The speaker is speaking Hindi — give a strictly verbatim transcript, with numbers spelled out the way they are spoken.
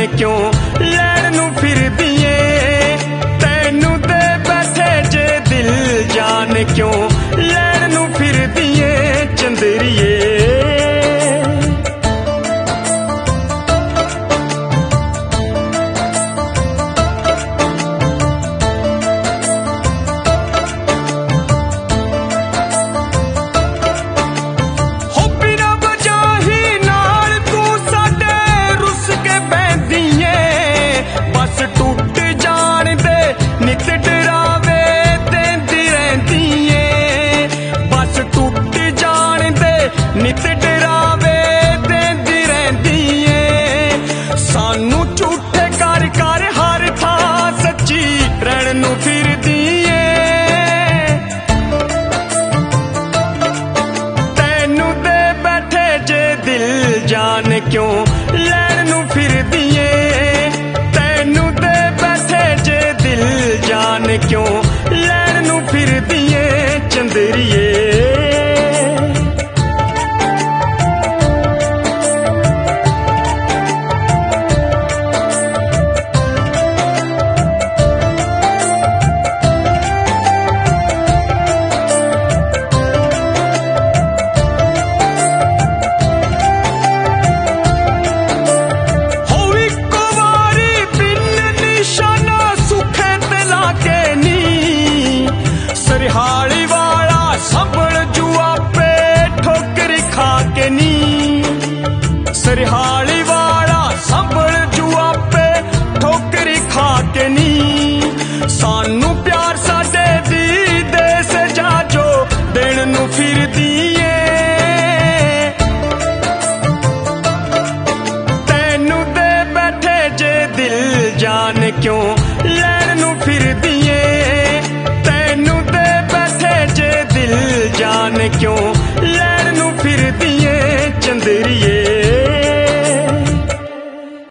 क्यों लैण नूं फिरदी ऐ। तैनू दे बैठे जे दिल जान क्यों लैण नूं फिरदी ऐ चंदरिए। नित डरावे देंदी रहिंदी ऐ सानू झूठे कर कर हर थां सच्ची रहण नूं फिरदी ऐ। तैनू दे बैठे जे दिल जान क्यों लैण नूं फिरदी ऐ। तैनू दे बैठे जे दिल जान क्यों लैण नूं फिरदी ऐ चंदरिए। सरहाली वाला संभल जुआ पे ठोकर खा के नी। सरहाली वाला संभल जुआ पे ठोकर खा के नी। सानू प्यार साडे दी दे सजा जो देण नूं फिरदी ऐ। तैनू दे बैठे जे दिल जान क्यों लैण नूं फिरदी